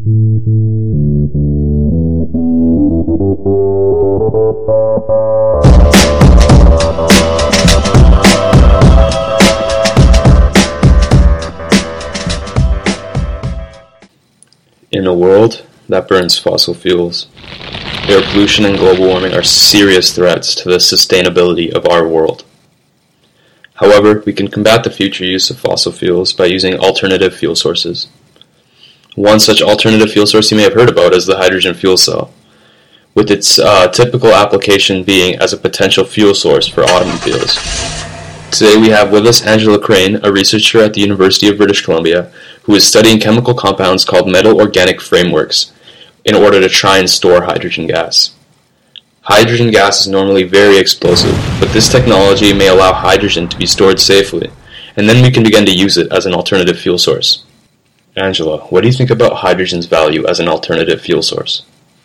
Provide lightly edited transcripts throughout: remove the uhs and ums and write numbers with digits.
In a world that burns fossil fuels, air pollution and global warming are serious threats to the sustainability of our world. However, we can combat the future use of fossil fuels by using alternative fuel sources. One such alternative fuel source you may have heard about is the hydrogen fuel cell, with its typical application being as a potential fuel source for automobiles. Today we have with us Angela Crane, a researcher at the University of British Columbia, who is studying chemical compounds called metal organic frameworks in order to try and store hydrogen gas. Hydrogen gas is normally very explosive, but this technology may allow hydrogen to be stored safely, and then we can begin to use it as an alternative fuel source. Angela, what do you think about hydrogen's value as an alternative fuel source?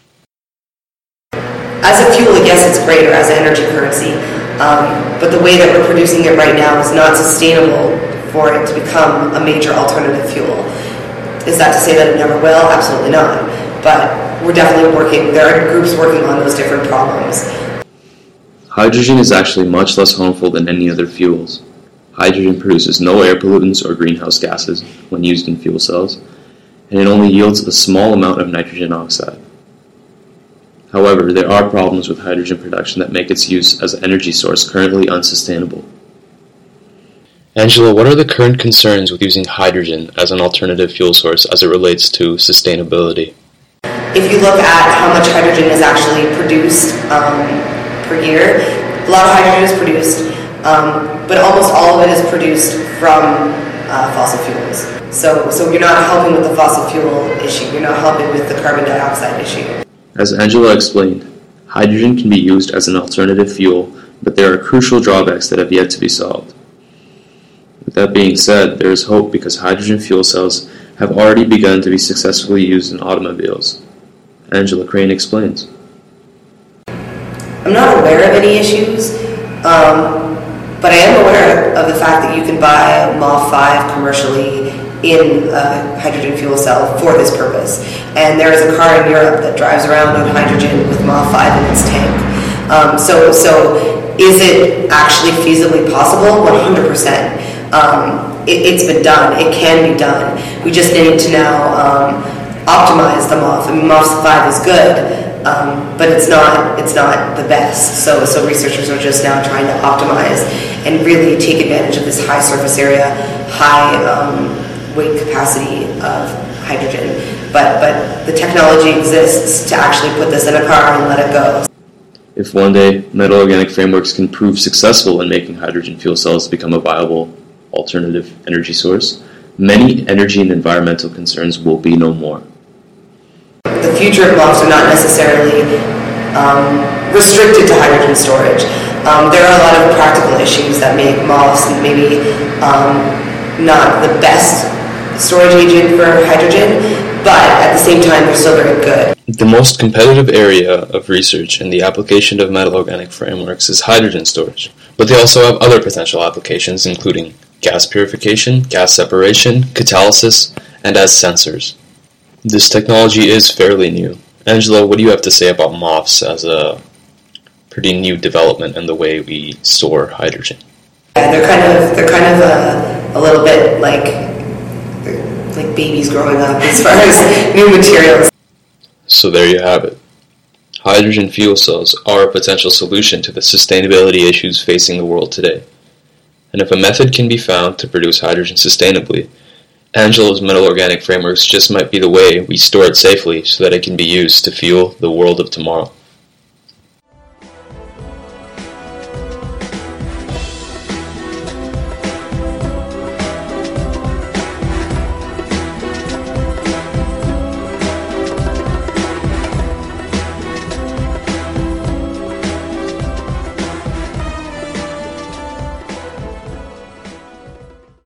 As a fuel, I guess it's great, or as an energy currency, but the way that we're producing it right now is not sustainable for it to become a major alternative fuel. Is that to say that it never will? Absolutely not. But we're definitely there are groups working on those different problems. Hydrogen is actually much less harmful than any other fuels. Hydrogen produces no air pollutants or greenhouse gases when used in fuel cells, and it only yields a small amount of nitrogen oxide. However, there are problems with hydrogen production that make its use as an energy source currently unsustainable. Angela, what are the current concerns with using hydrogen as an alternative fuel source as it relates to sustainability? If you look at how much hydrogen is actually produced per year, a lot of hydrogen is produced, but almost all of it is produced from fossil fuels. So you're not helping with the fossil fuel issue, you're not helping with the carbon dioxide issue. As Angela explained, hydrogen can be used as an alternative fuel, but there are crucial drawbacks that have yet to be solved. With that being said, there is hope because hydrogen fuel cells have already begun to be successfully used in automobiles. Angela Crane explains. I'm not aware of any issues, but I am aware of the fact that you can buy a MOV-5 commercially in a hydrogen fuel cell for this purpose. And there is a car in Europe that drives around on hydrogen with MOV-5 in its tank. So is it actually feasibly possible? 100%. It's been done. It can be done. We just need to now optimize the MOV. I mean, MOV-5 is good, but it's not the best. So researchers are just now trying to optimize and really take advantage of this high surface area, high weight capacity of hydrogen. But the technology exists to actually put this in a car and let it go. If one day metal organic frameworks can prove successful in making hydrogen fuel cells become a viable alternative energy source, many energy and environmental concerns will be no more. The future of MOVs are not necessarily restricted to hydrogen storage. There are a lot of practical issues that make MOVs maybe not the best storage agent for hydrogen, but at the same time they're still very good. The most competitive area of research in the application of metal organic frameworks is hydrogen storage, but they also have other potential applications including gas purification, gas separation, catalysis, and as sensors. This technology is fairly new. Angela, what do you have to say about MOVs as a pretty new development in the way we store hydrogen? Yeah, they're kind of a little bit like babies growing up as far as new materials. So there you have it. Hydrogen fuel cells are a potential solution to the sustainability issues facing the world today. And if a method can be found to produce hydrogen sustainably, Angela's metal organic frameworks just might be the way we store it safely so that it can be used to fuel the world of tomorrow.